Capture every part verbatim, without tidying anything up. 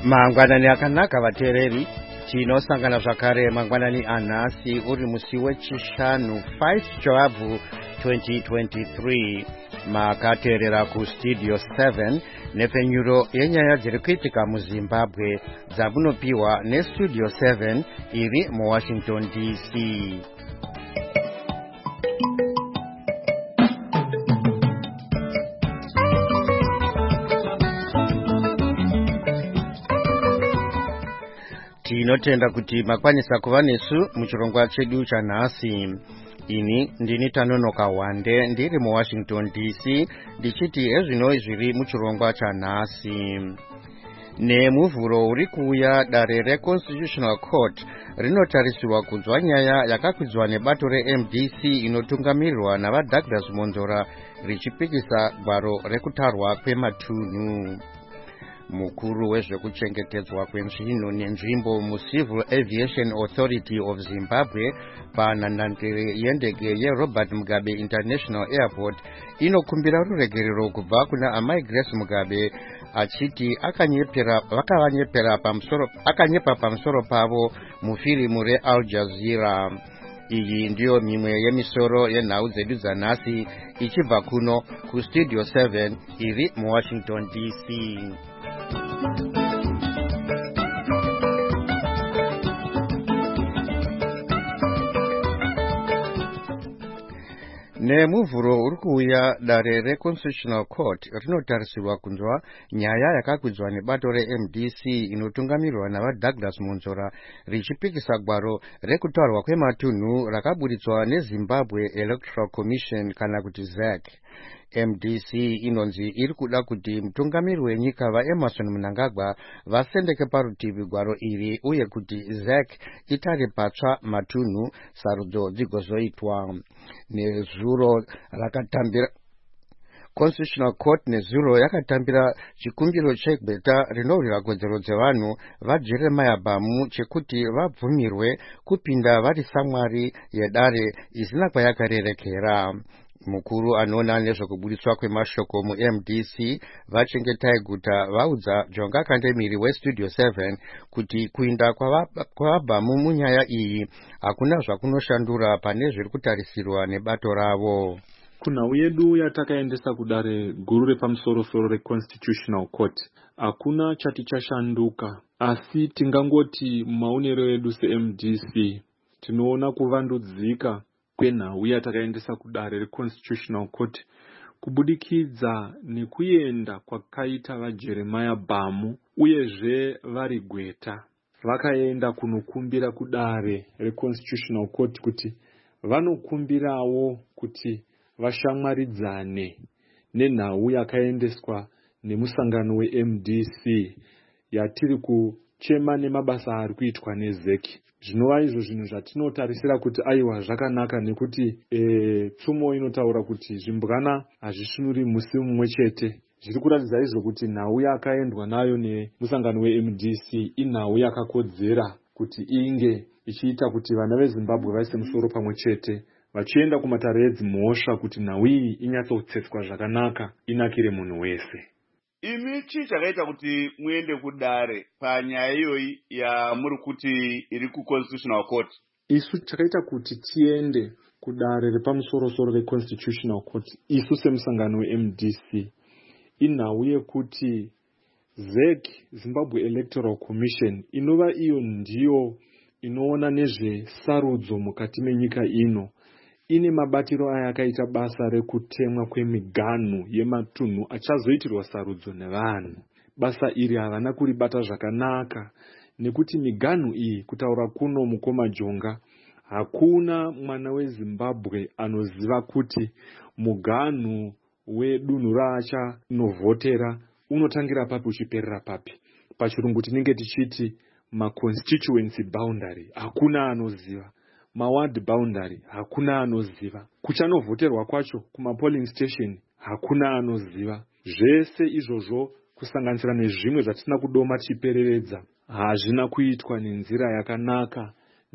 Mangwanani akanaka vateereri, tinosangana zvakare mangwanani anhasi uri musi wechishanu five Joabhu twenty twenty-three. Makateerera kustudio seven nepfenyuro yenyaya dziri kuitika muZimbabwe dzamunopiwa nestudio seven iri muWashington D C. Tinotenda kuti makwanisa kuva nesu muchirongwa chedu chanhasi. Ini ndini Tanonoka Wande ndiri muWashington D C ndichiti ezvino zviri muchirongwa chanhasi. Nemuvhuro uri kuuya, dare reConstitutional Court rinotarisirwa kunzwa nyaya yakakwidzwa nebato reM D C inotungamirirwa navaDouglas Monzora richipikisa gwaro rekutarwa kwematunhu. Mukuru wezvekuchengetedzwa kwenzvino nenzvimbo muCivil Aviation Authority of Zimbabwe panhandare yendege yeRobert Mugabe International Airport inokumbira ruregerero kubva kuna amai Grace Mugabe achiti akanyepera vakavanyepera pamusoro akanyepa pamusoro pavo mufirimu reAl Jazeera. Iyi ndiyo mimwe yemisoro yenhau dzedu dzanhasi ichibva kuno kustudio seven iri muWashington D C. Nemuvhuro uri kuuya, dare reConstitutional Court rinotarisirwa kunzwa nyaya yakakwidzwa nebato reM D C inotungamirirwa navaDouglas Monzora richipikisa gwaro rekutarwa kwematunhu rakaburitswa neZimbabwe Electoral Commission kana kuti Z E C. M D C inonzi iri kuda kuti mutungamiri wenyika vaEmerson Mnangagwa vasendeke parutivi gwaro iri uye kuti Z E C itare patsva matunhu sarudzo dzigozoitwa. Nezuro rakatambira Constitutional Court nezuro yakatambira chikumbiro chegweta rinowira kodzero dzevanhu vaJeremiah Bamu chekuti vabvumirwe kupinda vari samwari yedare isina kwayakarerekera. Mukuru anoona nezvekuburitswa kwemashoko muM D C vachengetai guta vaudza Jonga Kandemiri westudio seven kuti kuinda kwavaBamu munyaya iyi hakuna zvakunoshandura pane zviri kutarisirwa nebato ravo. Kunhau yedu yatakaendesa kudare guru repamusoro-soro reConstitutional Court hakuna chati chashanduka, asi tingangoti mumaonero edu seM D C tinoona kuvandudzika kwenhau yatakaendesa kudare reConstitutional Court kubudikidza nekuenda kwakaita vaJeremiah Bamu uyezve vari gweta vakaenda kunokumbira kudare reConstitutional Court kuti vanokumbirawo kuti vashamwaridzane nenhau yakaendeswa nemusangano weM D C yatiri kuchema nemabasa ari kuitwa neZ E C. Zvinova izvo zvinhu zvatinotarisira kuti aiwa zvakanaka, nekuti e, tsumo inotaura kuti zvimbwana hazvisvinuri musi mumwe chete. Zviri kuratidza izvo kuti nhau yakaendwa nayo nemusangano weM D C inhau yakakodzera kuti inge ichiita kuti vana veZimbabwe vaise musoro pamwe chete vachienda kumatare edzimhosva kuti nhau iyi inyatsotsetswa zvakanaka inakire munhu wese. Imi chii chakaita kuti muende kudare panyaya iyoyi yamuri kuti iri kuConstitutional Court? Isu chakaita kuti tiende kudare repamusoro-soro reConstitutional Court isu semusangano weM D C inhau yekuti Z E C, Zimbabwe Electoral Commission, inova iyo ndiyo inoona nezvesarudzo mukati menyika ino, ine mabatiro aya akaita basa rekutemwa kwemiganhu yematunhu achazoitirwa sarudzo nevanhu. Basa iri havana kuribata zvakanaka nekuti miganhu iyi, kutaura kuno mukoma Jonga, hakuna mwana weZimbabwe anoziva kuti muganhu wedunhu raachanovhotera unotangira papi uchiperera papi. Pachirungu tinenge tichiti maconstituency boundary hakuna anoziva. Maward boundary hakuna anoziva. Kuchanovhoterwa kwacho kumapolling station hakuna anoziva. Zvese izvozvo kusanganisira nezvimwe zvatisina kudoma tichipereredza hazvina kuitwa nenzira yakanaka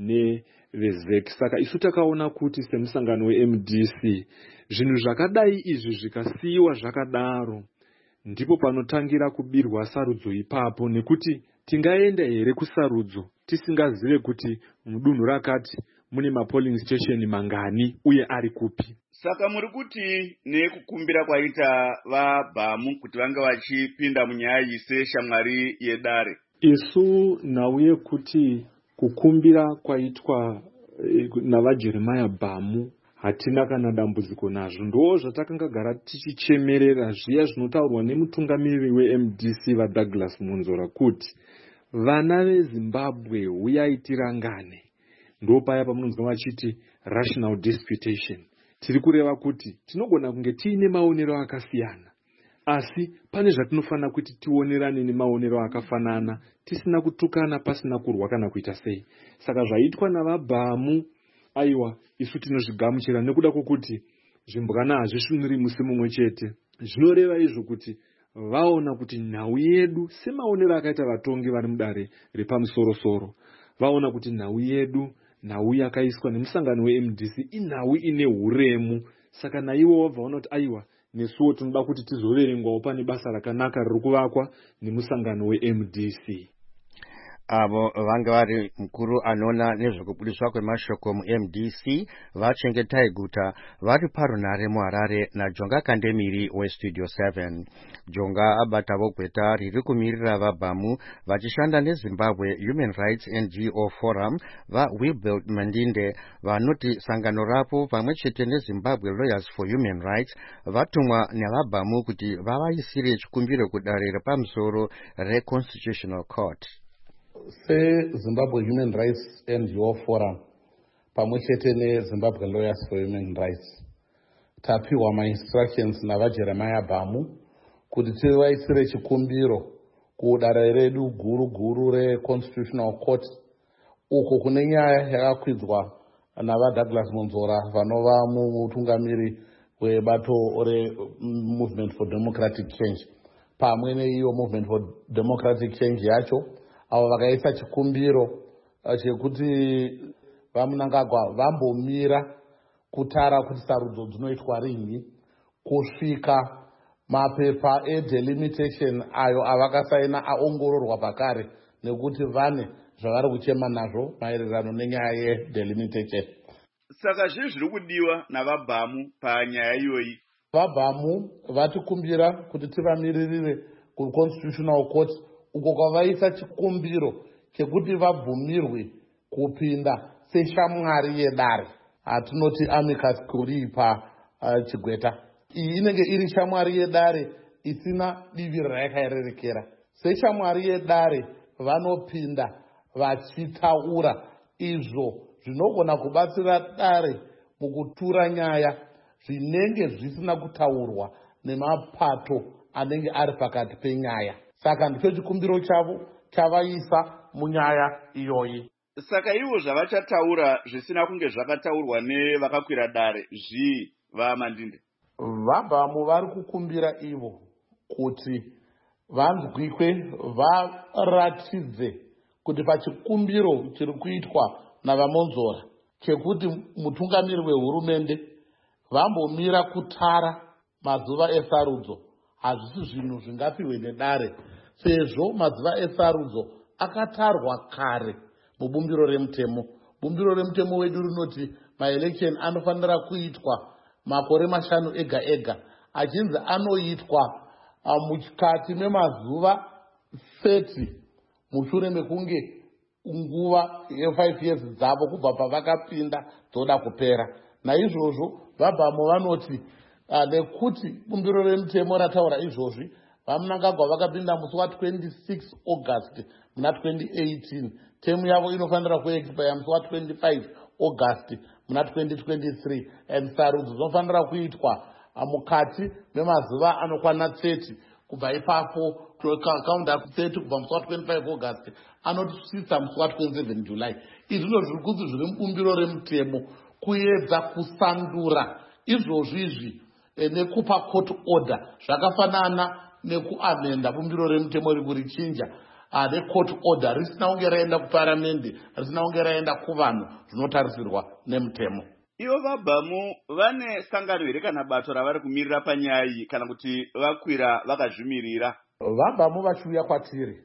neveZ E C. Saka isu takaona kuti semusangano weM D C zvinhu zvakadai izvi zvikasiyiwa zvakadaro ndipo panotangira kubirwa sarudzo ipapo, nekuti tingaenda here kusarudzo tisingazive kuti mudunhu rakati mune mapolling station mangani uye ari kupi? Saka muri kuti nekukumbira kwaita vaBhamu kuti vange vachipinda munyaya iyi seshamwari yedare, isu nhau yekuti kukumbira kwaitwa navajeremiah Bhamu hatina kana dambudziko nazvo. Ndo zvatakangagara tichichemerera zviya zvinotaurwa nemutungamiri weM D C vaDouglas Munzora kuti vana veZimbabwe uyai tirangane. Ndo paya pamunonzwa vachiti rational disputation. Tiri kureva kuti tinogona kunge tiine maonero akasiyana, asi pane zvatinofanira kuti tionerane nemaonero akafanana, tisina kutukana, pasina kurwa kana kuita sei. Saka zvaitwa navaBhamu, aiwa, isu tinozvigamuchira nekuda kwokuti zvimbwana hazvisviniri musi mumwe chete. Zvinoreva izvo kuti vaona kuti nhau yedu, semaonero akaita vatongi vari mudare repamusoro-soro, vaona kuti nhau yedu, nhau yakaiswa nemusangano weM D C, inhau ine huremu. Saka naivo vabva vaona kuti aiwa, nesuwo tinoda kuti tizoverengwawo pane basa rakanaka riri kuvakwa nemusangano weM D C. Avo vanga vari mukuru anoona nezvekubudiswa kwemashoko muM D C vaChengetai Guta vari parunhare muHarare naJonga Kandemiri weStudio seven. Jonga abatavo gweta riri kumirira vaBhamu vachishanda neZimbabwe Human Rights N G O Forum vaWilbert Mandinde vanoti sangano rapo pamwe chete neZimbabwe Lawyers for Human Rights vatumwa navaBhamu kuti vavaisire chikumbiro kudare repamusoro reConstitutional Court. SeZimbabwe Human Rights N G O Forum pamwe chete neZimbabwe Lawyers for Human Rights tapiwa ma-instructions navaJeremiah Bhamu kuti tivaisire chikumbiro kudare redu guru guru reConstitutional Court, uko kune nyaya yakakwidzwa navaDouglas Munzora vanova mutungamiri webato reMovement for Democratic Change. Pamwe neiyo Movement for Democratic Change yacho avo vakaisa chikumbiro chekuti vaMunangagwa vambomira kutara kuti sarudzo dzinoitwa rini kusvika mapepa edelimitation ayo avakasaina aongororwa pakare, nekuti vane zvavari kuchema nazvo maererano nenyaya yedelimitation. Saka zviri zviri kudiwa navaBhamu panyaya iyoyi. VaBhamu vatikumbira kuti tivamiririre kuConstitutional Court uko kwavaisa chikumbiro chekuti vabvumirwe kupinda seshamwari yedare, hatinoti amicus curiae pa uh, Chigweta. Iyi inenge iri shamwari yedare isina divi rayakarerekera. Seshamwari yedare vanopinda vachitaura izvo zvinogona kubatsira dare mukutura nyaya zvinenge zvisina kutaurwa nemapato anenge ari pakati penyaya. Saka ndicho chikumbiro chavo chavaisa munyaya iyoyi. Saka ivo zvavachataura zvisina kunge zvakataurwa nevakakwira dare zvii vaMandinde? VaBhamu vari kukumbira ivo kuti vanzwikwe, varatidze kuti pachikumbiro chiri kuitwa navaMonzora chekuti mutungamiri wehurumende vambomira kutara mazuva esarudzo hazvisi zvinhu zvingapiwe nedare, sezvo mazuva esarudzo akatarwa kare mubumbiro remutemo. Bumbiro remutemo wedu rinoti maelection anofanira kuitwa makore mashanu ega ega, achinzi anoitwa mukati memazuva thirty mushure mekunge nguva ye-five years dzavo kubva pavakapinda dzoda kupera. Naizvozvo vaBhamu vanoti nekuti bumbiro remutemo rataura izvozvi, vaMunangagwa vakapinda musi wa-twenty-six August muna twenty eighteen, temu yavo inofanira kuexpire musi wa-twenty-five August muna twenty twenty-three, and sarudzo dzinofanira kuitwa mukati memazuva anokwana thirty kubva ipapo. Kaunda thirty kubva musi wa-twenty-five August anotisvitsa musi wa-twenty-seven July. Izvi ndizvo zviri kunzi zviri mubumbiro remutemo, kuedza kusandura izvozvizvi nekupa court order zvakafanana nekuamenda bumbiro remutemo rikurichinja necourt order risina kunge raenda kuparamende, risina kunge raenda kuvanhu zvinotarisirwa nemutemo. Ivo vaBhamu vane sangano here kana bato ravari kumirira panyaya iyi kana kuti vakwira vakazvimirira? VaBhamu vachiuya kwatiri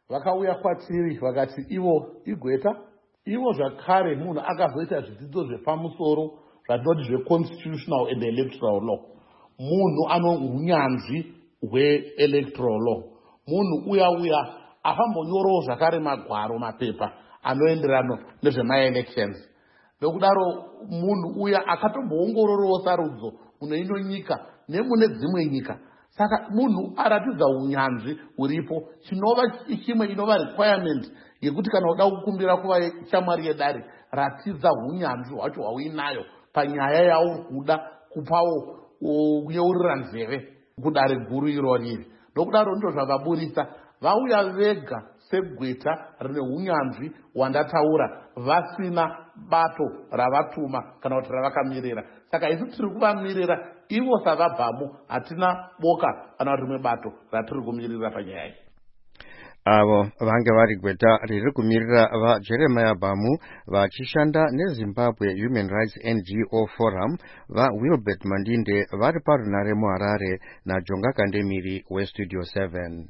vakauya kwatiri vakati ivo igweta. Ivo zvakare munhu akazoita zvidzidzo zvepamusoro zvatinoti zveconstitutional and electoral law. Munhu ano unyanzvi hweelectoral law. Munhu uya uya afambonyorawo zvakare magwaro mapepa anoenderana nezvemaelections. Nokudaro munhu uya akatomboongororawo sarudzo mune ino nyika nemune dzimwe nyika. Saka munhu aratidza unyanzvi uripo, chinova chimwe inova requirement yekuti kana uda kukumbira kuva shamwari yedare, ratidza unyanzvi hwacho hwauinayo panyaya yauri kuda kupawo kunyeurira nzeve kudare guru iro riri. Nokudaro ndo zvavaburisa vauya vega segweta rine unyanzvi hwandataura vasina bato ravatuma kana kuti ravakamirira. Saka isu tiri kuvamirira ivo savabvamu, hatina boka kana rimwe bato ratiri kumirira panyaya iyi. Avo vange vari gweta riri kumirira vaJeremiah Bhamu vachishanda neZimbabwe Human Rights N G O Forum vaWilbert Mandinde vari parunare muHarare naJonga Kandemiri weStudio seven.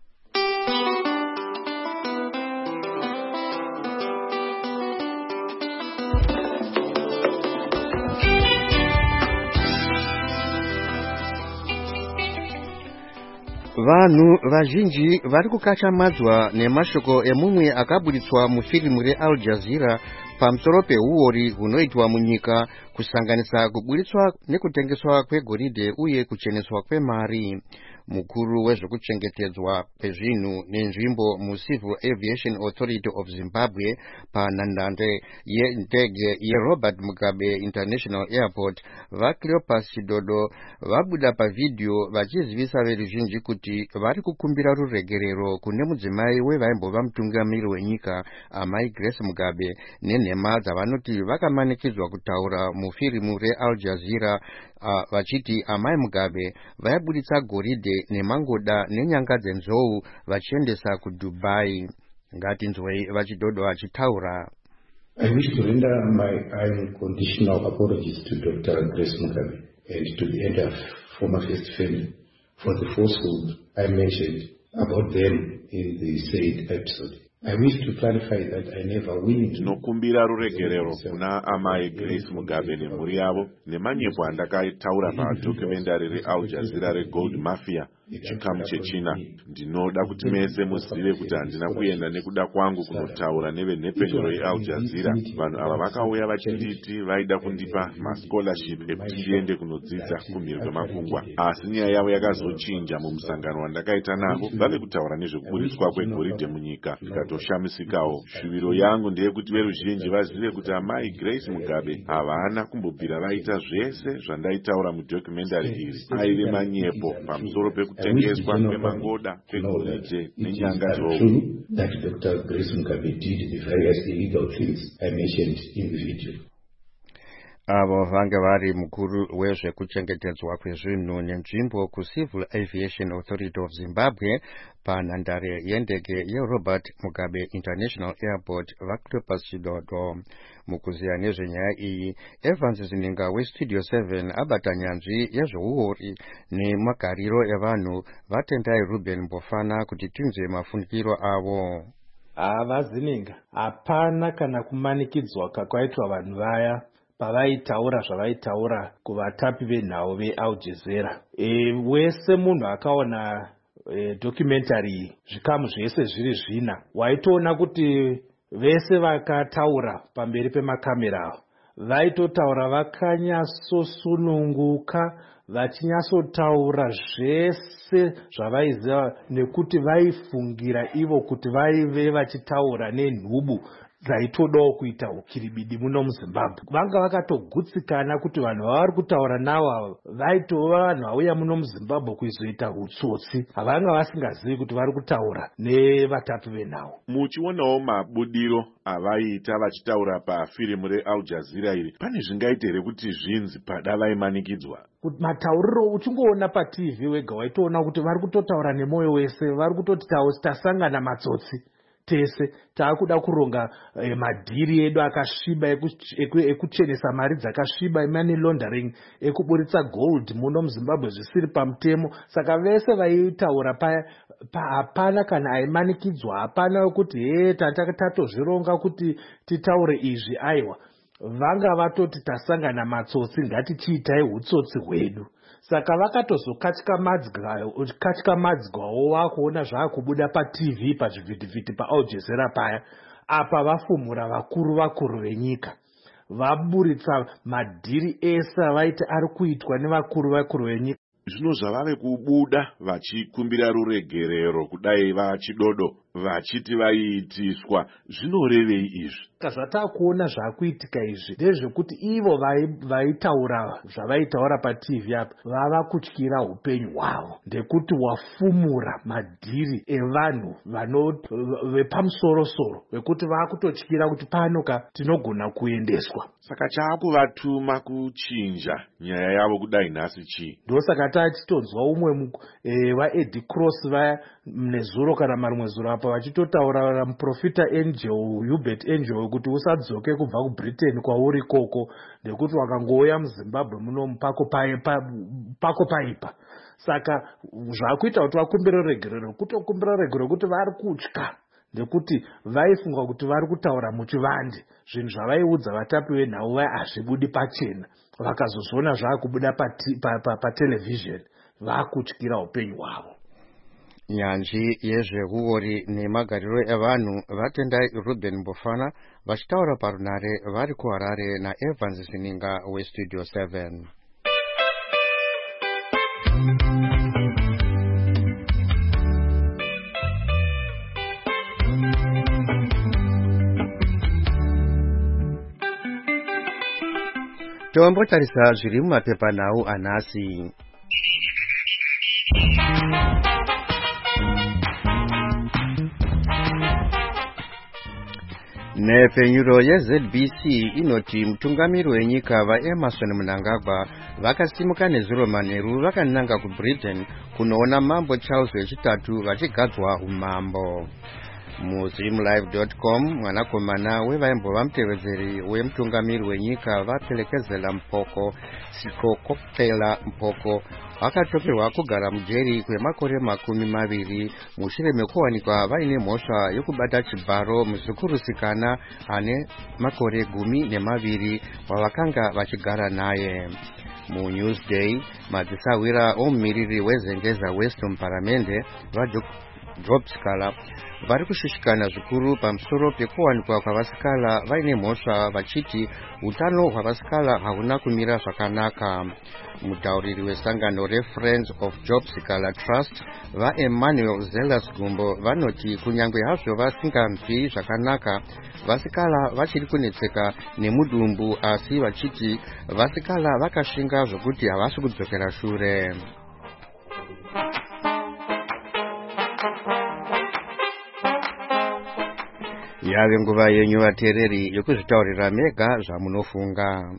Vanhu vazhinji vari kukachamadzwa nemashoko emumwe akaburitswa mufirimu reAl Jazeera pamusoro peuori hunoitwa munyika kusanganisa kuburitswa nekutengeswa kwegoridhe uye kucheneswa kwemari. Mukuru wezvekuchengetedzwa kwezvinhu nenzvimbo muCivil Aviation Authority of Zimbabwe panhandare yendege yeRobert Mugabe International Airport vaCleopas Chidodo vabuda pavidhio vachizivisa veruzhinji kuti vari kukumbira ruregerero kune mudzimai wevaimbova mutungamiri wenyika amai Grace Mugabe nenhema dzavanoti vakamanikidzwa kutaura mufirimu reAl Jazeera uh, vachiti amai Mugabe vaiburitsa goridhe nemangoda nenyanga dzenzou vachiendesa kuDubai. Ngatinzwei vaChidodo vachitaura. I wish to render my unconditional apologies to Doctor Grace Mugabe and to the entire former First family for the falsehood I mentioned about them in the said episode. I wish to clarify that I never willingly nokumbira ruregerero kuna amai Grace Mugabe nemhuri yavo nemanyepo andakaitaura padocumentary reAl Jazeera reGold Mafia chikamu chechina. Ndinoda kuti mese muzive kuti handina kuenda nekuda kwangu kunotaura nevenhepfenyuro yeAl Jazeera. Vanhu ava vakauya vachinditi vaida kundipa mascholarship ekuti ndiende kunodzidza kumhiri kwemakungwa, asi nyaya yavo yakazochinja mumusangano wandakaita navo vave kutaura nezvekuburitswa kwegoridhe munyika. Ndikatoshamisikawo. Shuviro yangu ndeyekuti veruzhinji vazive kuti amai Grace Mugabe havana kumbobvira vaita zvese zvandaitaura mudocumentary iri. Aive manyepo pamusoro peku kutengeswa kwemangoda kwegoridhe nenyanga dzou. That Doctor Grace Mugabe did the various illegal things I mentioned in the video. Avo vange vari mukuru wezvekuchengetedzwa kwezvinhu nenzvimbo kuCivil Aviation Authority of Zimbabwe panhandare yendege yeRobert Mugabe International Airport vaCleopas Chidodo. Mukuziya nezvenyaya iyi, Evans Zininga weStudio seven abata nyanzvi yezveuori nemagariro evanhu vatendai Ruben Mbofana kuti tinzwe mafungiro avo. Ava Zininga, hapana kana kumanikidzwa kwakaitwa vanhu vaya pavaitaura zvavaitaura kuvatapi venhau veAl Jazeera. E, wese munhu akaona e, documentary zvikamu zvese zviri zvina waitoona kuti vese vakataura pamberi pemakamera vaitotaura vakanyatsosununguka vachinyasotaura zvese zvavaiziva nekuti vaifungira ivo kuti vaive vachitaura nenhubu dzaitodawo kuita ukiribidi muno muZimbabwe. Vanga vakatogutsikana kuti vanhu vavari kutaura navo vaitova vanhu vauya muno muZimbabwe kuizoita hutsotsi. Havanga vasingazivi kuti vari kutaura nevatatu venhau. Muchionawo mabudiro avaita vachitaura pafirimu reAl Jazeera iri, pane zvingaite here kuti zvinzi pada vaimanikidzwa? Matauriro uchingoona paTV wega waitoona kuti vari kutotaura nemoyo wese, vari kutoti tasangana matsotsi. tese taakuda kuronga eh, madhiri edu akasviba ekuchenesa mari dzakasviba, money laundering, ekuburitsa gold muno muZimbabwe zvisiri pamutemo. Saka vese vaitaura paya hapana kana aimanikidzwa, hapana wekuti he tatozvironga kuti titaure izvi. Aiwa, vanga vatoti tasangana matsotsi, ngatichiitai hutsotsi hwedu. Saka vakatozokatya madzwawo wakuona zvaakubuda paT V, pazvivhitivhiti, paAl Jazeera paya. Apa vafumura vakuru vakuru venyika, vaburitsa madhiri ese vaiti ari kuitwa nevakuru vakuru venyika. Zvino zvavave kubuda vachikumbira ruregerero kudai vachidodo vachiti vaiitiswa, zvinorevei izvi? Zvatakuona zvakuitika izvi ndezvekuti ivo vaitaura zvavaitaura paT V apa vava kutyira upenyu hwavo, ndekuti wafumura madhiri evanhu vepamusoro-soro, vekuti vakutotyira kuti panoka tinogona kuendeswa. Saka chaakuvatuma kuchinja nyaya yavo kudai nhasi chii? Ndosaka tachitonzwa umwe vaEddie Cross vaya nezuro kana marimwe zuro apa vachitotaura muprofita Angel, Hubert Angel, kuti usadzoke kubva kuBritain kwauri koko, ndekuti wakangouya muZimbabwe muno pako pako paipa. Saka zvakuita kuti vakumbira regerero, kutokumbira regerero kuti vari kutya, ndekuti vaifunga kuti vari kutaura muchivande, zvinhu zvavaiudza vatapi venhau vaya hazvibudi pachena. Vakazozviona zvaakubuda patelevhizheni, vakutyira upenyu hwavo. Nyanzvi yezvehuori nemagariro evanhu vatendai Ruben Mbofana vachitaura parunare vari kuHarare naEvans Zininga weStudio seven. Tombotarisa zviri mumapepanhau anhasi. Nhepfenyuro yeZ B C inoti mutungamiri wenyika vaEmmerson Mnangagwa vakasimuka nezuro manheru vakananga kuBritain kunoona mambo Charles wechitatu vachigadzwa umambo. muZimlive dot com mwanakomana wevaimbova mutevedzeri wemutungamiri wenyika vapelekezela Mpoko Sikokopela Mpoko vakatoperwa kugara mujeri kwemakore makumi maviri mushure mekuwanikwa vaine mhosva yokubata chibharo muzikurusikana ane makore gumi nemaviri wavakanga vachigara naye. MuNewsday madzisawira omumiriri wezengeza Western Paramende vaJob Sikala vari kushushikana zvikuru pamusoro pekuwanikwa kwavasikala vaine mhosva vachiti utano hwavasikala hauna kumira zvakanaka. Mutauriri wesangano reFriends of Job Sikala Trust vaEmmanuel Zelas Gumbo vanoti kunyange hazvo vasingamvi zvakanaka vasikala vachiri kunetseka nemudumbu, asi vachiti vasikala vakashinga zvokuti havasi kudzokera shure. Yave nguva yenyu vateereri yokuzvitaurira mega zvamunofunga.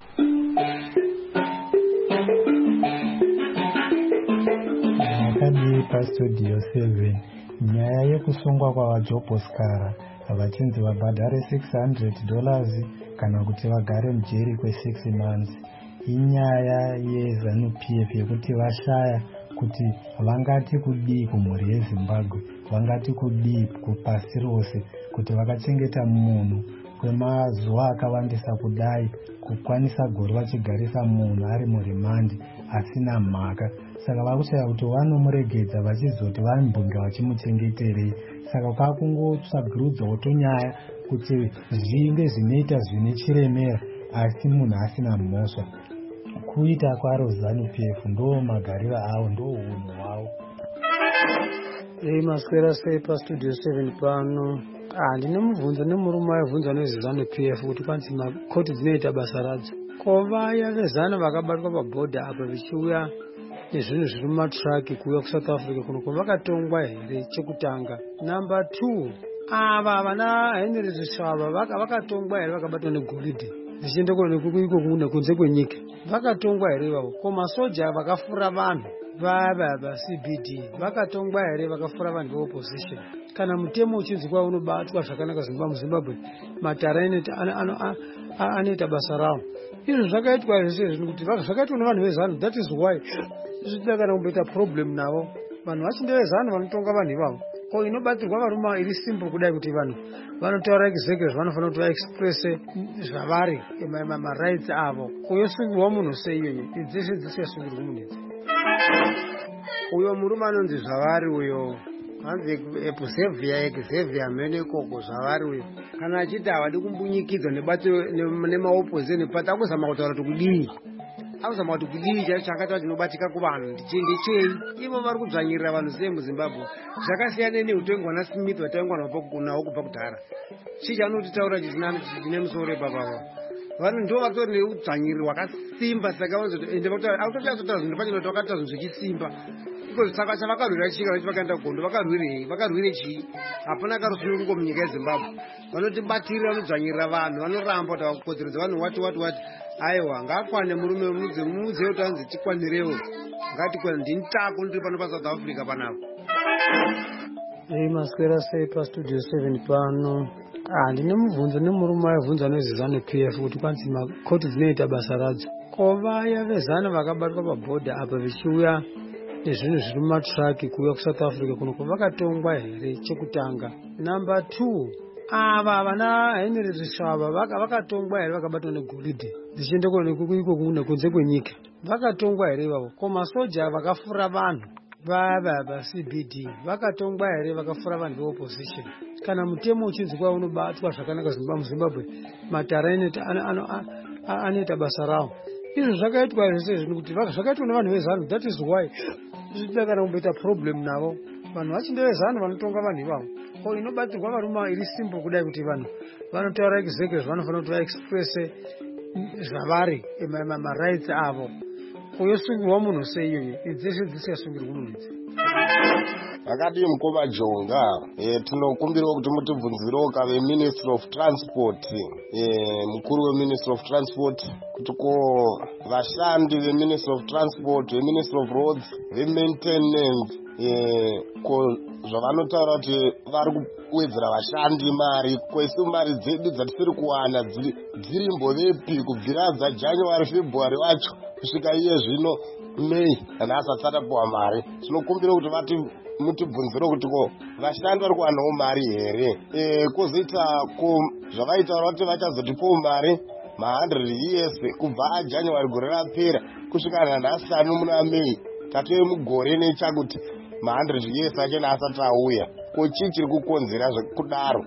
Vakadii paStudio seven nyaya yekusungwa kwavaJob Sikala vachinzi vabhadhare six hundred dollars kana kuti vagare mujeri kwesix months. Inyaya yeZANU-P F yekuti vashaya kuti vangati kudii kumhuri yeZimbabwe, vangati kudii kupasi rose kuti vakachengeta munhu kwemazuva akawandisa kudai, kukwanisa gore vachigarisa munhu ari murimandi asina mhaka. Saka vakushaya kuti vanomuregedza vachizoti vambonge vachimuchengeterei. Saka kwakungotsvagurudza wotonyaya kuti zvinge zvinoita zvine chiremera asi munhu asina mhosva. Kuita kwaro ZANU-P F ndo magariro avo, ndo unhu hwavo. Ei maswera sei paStudio seven pano. Ah, ndine mubvunzo nemurume aibvunza nezveZANU-P F kuti kwanzi makoti dzinoita basa radzo. Ko vaya vezano vakabatwa pabhodha apa vichiuya nezvinhu zviri mumatraki kuuya kuSouth Africa kuno vakatongwa here chekutanga? Number two, ava vana Henry Zvishava vakatongwa here vakabatwa negoridhe? dzichienda kunze kwenyika. Vakatongwa here ivavo? Ko masoja vakafura vanhu vava C B D vakatongwa here vakafura vanhu veopposition? Kana mutemo uchinzi kwa unobatwa zvakanaka muZimbabwe, matara anoita basa rawo. Izvo zvakaitwa zvese kuti zvakaitwa nevanhu vezanu. That is why zvida kana kumboita problem navo. Vanhu vachinde vezanu vanotonga vanhu ivavo. Ko inobatirwa varume iri simple kudai kuti vanhu vanotaura exactly zvavanofanira kuti vaexpresse zvavari marights avo. Ko yosungirwa munhu seiyoyo? Dzeshe dzese yasungirwa munhu idzi. Uyo murume anonzi Zvavari uyo hanzi Xavier Xavier Menekoko Zvavari uyo kana achiti havadi kumbunyikidzwa nemaopposition pati akuzama kutaura kuti kudii akuzama kuti kudii chaicho chakati chinobatika kuvanhu ndechei ivo vari kudzvanyirira vanhu sei muZimbabwe. Zvakasiyana neutengwa naSmith vatengwa nawo kubva kudhara. Chii chanotitaura chine musoro ipapapa? Vanhu ndo vatori neudzvanyiriri hwakasimba. Saka autotaura zvinhu pachino takataura zvinhu zvichisimba. Saka chavakarwira chii kana vakaenda kugondo? Vakarwirei? Vakarwire chii? Hapana karusununguko munyika yeZimbabwe. Vanotibatirira vanodzvanyirira vanhu, vanoramba kuti vakodzeredza vanhu wati wati wati. Aiwa, ngakwane murume mudze mudze kuti anzi tikwanirewo. Ngatikwane ndinitako ndiri pano paSouth Africa panapa. Hey, maswera sei paStudio seven pano. Ah, ndine mubvunzo nemurume aibvunza nezvezanu P F kuti kwanzi makoti dzinoita basa radzo. Ko vaya vezana vakabatwa pabhodha apa vichiuya nezvinhu zviri mumatraki kuuya kuSouth Africa kuno vakatongwa here? Chekutanga. Number two, ava vana Henry Rishava vakatongwa here vakabatwa negoridhe dzichienda kunze kwenyika? Vakatongwa here ivavo? Ko masoja vakafura vanhu vava C B D vakatongwa here vakafura vanhu veopposition? Kana mutemo uchinzi kwa unobatwa zvakanaka muZimbabwe, matara anoita basa rawo. Izvo zvakaitwa zvese kuti zvakaitwa nevanhu vezanu. That is why zvida kana kumboita problem navo. Vanhu vachinde vezanu vanotonga vanhu ivavo. Ko inobatirwa varume iri simple kudai kuti vanhu vanotaura exactly zvavanofanira kuti vaexpresse zvavari marights avo. Ko yosungirwa munhu seiyoyo? Dzeshe dzese yasungirwa munhu idzi. Akati mukoma Jonga, eh tinokumbirawo kuti mutibvunzirewo kave Ministry of Transport, eh mukuru we Ministry of Transport kuti ko vashandi ve Ministry of Transport, ve Ministry of Roads, ve Maintenance, eh ko zvavanotaura kuti vari kuwedzera vashandi mari, kwesu mari dzedu dzatisiri kuwana dziri dziri mbovepi kubvira za January February wacho kusvika iye zvino May kana asasara kuwa mari. Tinokumbira kuti vati mutibvunzire kuti ko vashandi vari kuwanawo mari here? Eh kozoita ko zvavaitaura kuti vachazotipawo mari ma one hundred years kubva January gore rapera kusvika nanhasano muna May tatove mugore nechakuti ma one hundred years achena asati auya. Ko chii chiri kukonzera zvekudaro?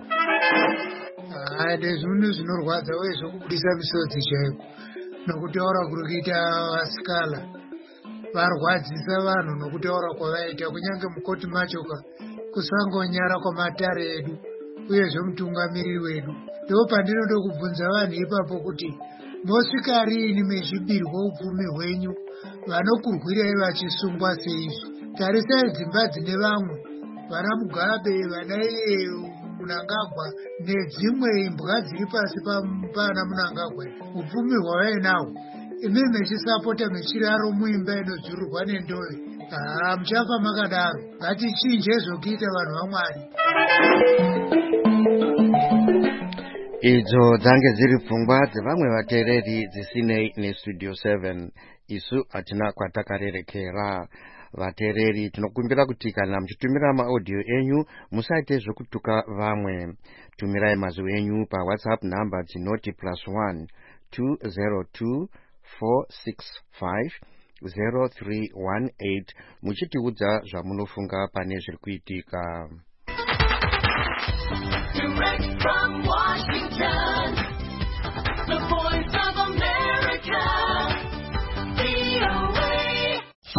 Hai, ndezvinhu zvinorwadza uye zvokubudisa misodzi chaiko nokutaura kuri kuita vasikala varwadzisa vanhu nokutaura kwavaita kunyange mukoti machoka kusangonyara kwamatare edu uyezve mutungamiriri wedu. Ndo pandinoda kubvunza vanhu ipapo kuti mosvika riini mezvibirwa upfumi hwenyu? Vanokurwirai vachisungwa seizvi? Tarisai dzimba dzine vamwe vana Mugabe, vana iye Munangagwa nedzimwe imbwa dziri pasi pana Munangagwa. Upfumi hwavainawo imimi mechisapota mechiraro muimba inodzururwa nendove. Ah, muchafa makadaro. Ngatichinje zvokuita vanhu vaMwari. Idzo dzange dziri pfungwa dzevamwe vateereri dzisinei neStudio seven. Isu hatina kwatakarerekera. Vateereri tinokumbira kuti kana muchitumira maaudio enyu musaite zvokutuka vamwe. Tumirai mazwi enyu pa WhatsApp namba dzinoti plus one two zero two four six five zero three one eight muchitiudza zvamunofunga pane zviri kuitika. Direct from Washington, the voice of America, V O A.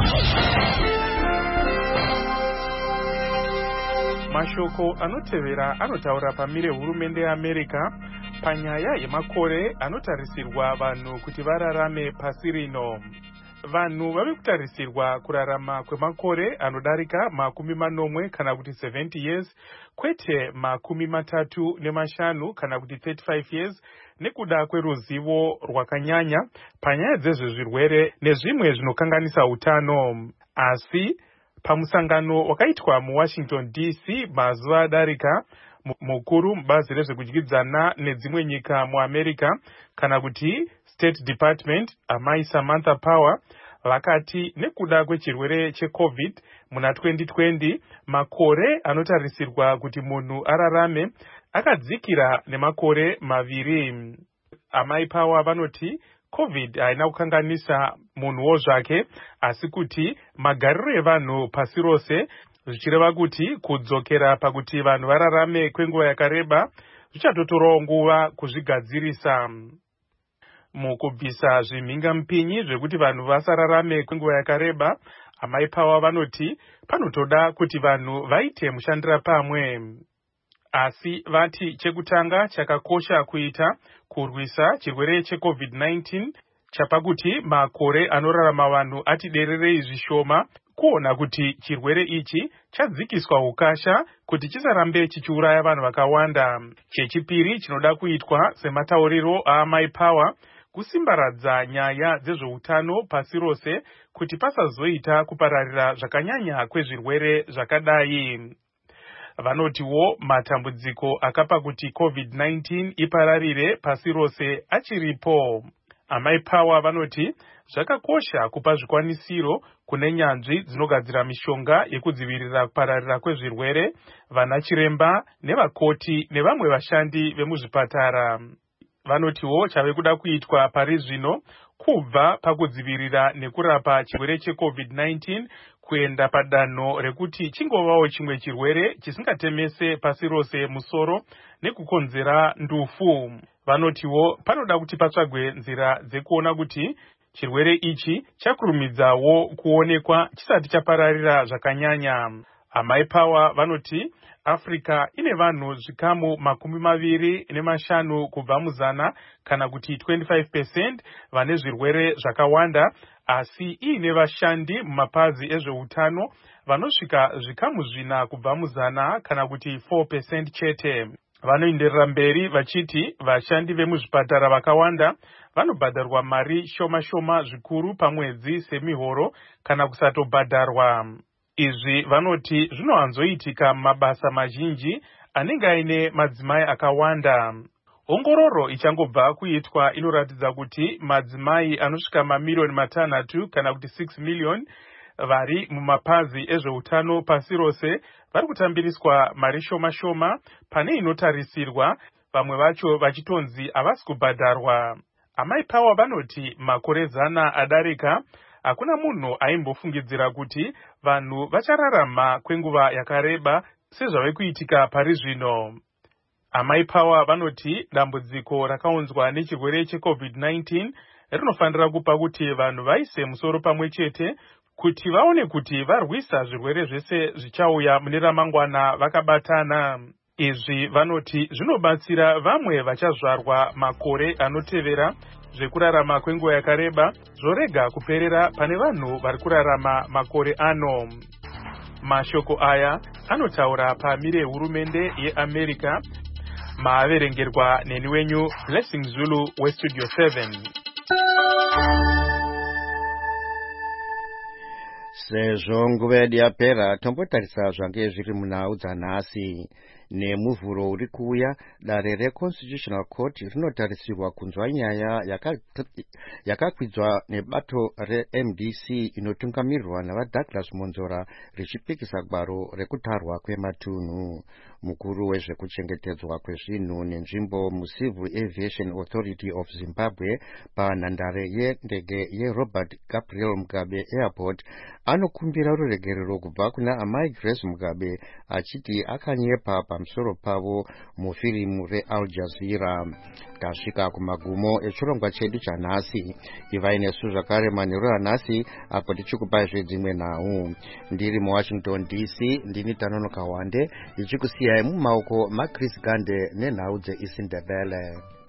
Mashoko anotevera anotaura pamire hurumende yeAmerica panyaya yemakore anotarisirwa vanhu kuti vararame pasi rino. vanhu vave kutarisirwa kurarama kwemakore anodarika makumi manomwe kana kuti seventy years kwete makumi matatu nemashanu kana kuti thirty-five years nekuda kweruzivo rwakanyanya panyaya dzezvezvirwere nezvimwe zvinokanganisa utano. Asi pamusangano wakaitwa muWashington D C mazuva adarika, mukuru mubazi rezvekudyidzana nedzimwe nyika muAmerica kana kuti State Department, amai Samantha Power, vakati nekuda kwechirwere cheCovid muna twenty twenty makore anotarisirwa kuti munhu ararame akadzikira nemakore maviri. Amai Power vanoti COVID haina kukanganisa munhuwo zvake, asi kuti magariro evanhu pasi rose, zvichireva kuti kudzokera pakuti vanhu vararame kwenguva yakareba zvichatotorawo nguva kuzvigadzirisa. Mukubvisa zvimhingamupinyi zvekuti vanhu vasararame kwenguva yakareba, amai Power vanoti panotoda kuti vanhu vaite mushandira pamwe. Asi vati chekutanga chakakosha kuita kurwisa chirwere cheCovid nineteen chapakuti makore anorarama vanhu ati dererei zvishoma, kuona kuti chirwere ichi chadzikiswa ukasha kuti chisarambe chichiuraya vanhu vakawanda. Chechipiri chinoda kuitwa sematauriro aamai Power kusimbaradza nyaya dzezveutano pasi rose kuti pasazoita kupararira zvakanyanya kwezvirwere zvakadai. Vanotiwo matambudziko akapa kuti COVID nineteen ipararire pasi rose achiripo. Amai Power vanoti zvakakosha kupa zvikwanisiro kune nyanzvi dzinogadzira mishonga yekudzivirira kupararira kwezvirwere, vana chiremba nevakoti nevamwe vashandi vemuzvipatara. Vanotiwo chave kuda kuitwa pari zvino kubva pakudzivirira nekurapa chirwere cheCovid nineteen kuenda padanho rekuti chingovawo chimwe chirwere chisingatemese pasi rose musoro nekukonzera ndufu. Vanotiwo panoda kuti patsvagwe nzira dzekuona kuti chirwere ichi chakurumidzawo kuonekwa chisati chapararira zvakanyanya. Amai Power vanoti Africa ine vanhu zvikamu makumi maviri nemashanu kubva muzana kana kuti twenty-five percent vane zvirwere zvakawanda, asi iine vashandi mumapazi ezveutano vanosvika zvikamu zvina kubva muzana kana kuti four percent chete. Vanoenderera mberi vachiti vashandi vemuzvipatara vakawanda vanobhadharwa mari shoma shoma zvikuru pamwedzi semihoro kana kusatobhadharwa. Izvi vanoti zvinowanzoitika mabasa mazhinji anenge aine madzimai akawanda. Ongororo ichangobva kuitwa inoratidza kuti madzimai anosvika mamiliyoni matanhatu kana kuti six million vari mumapazi ezveutano pasi rose vari kutambiriswa mari shoma shoma pane inotarisirwa, vamwe vacho vachitonzi havasi kubhadharwa. Amai Power vanoti makore zana adarika hakuna munhu aimbofungidzira kuti vanhu vachararama kwenguva yakareba sezvave kuitika pari zvino. Amai Power vanoti dambudziko rakaunzwa nechirwere cheCovid nineteen rinofanira kupa kuti vanhu vaise musoro pamwe chete kuti vaone kuti varwisa zvirwere zvese zvichauya mune ramangwana vakabatana. Izvi vanoti zvinobatsira vamwe vachazvarwa makore anotevera zvekurarama kwenguva yakareba zvorega kuperera pane vanhu vari kurarama makore ano. Mashoko aya anotaura pamire hurumende yeAmerica. Maaverengerwa neni wenyu Blessing Zulu weStudio seven. Sezvo nguva yedu yapera, tombotarisa zvange zviri munhau dzanhasi. Nemuvhuro uri kuuya, dare reConstitutional Court rinotarisirwa kunzwa nyaya yakakwidzwa nebato reM D C inotungamirirwa navaDouglas Monzora richipikisa gwaro rekutarwa kwematunhu. Mukuru wezvekuchengetedzwa kwezvinhu nenzvimbo muCivil Aviation Authority of Zimbabwe panhandare yendege yeRobert Gabriel Mugabe Airport anokumbira ruregerero kubva kuna amai Grace Mugabe achiti akanyepa pamusoro pavo mufirimu reAl Jazeera. Tasvika kumagumo echirongwa chedu chanhasi. Ivai nesu zvakare manheru anhasi apo tichikupai zvedzimwe nhau. Ndiri muWashington D C, ndini Tanonoka Wande, ichikusiyai mumaoko maChris Gande nenhau dzeIsindebele.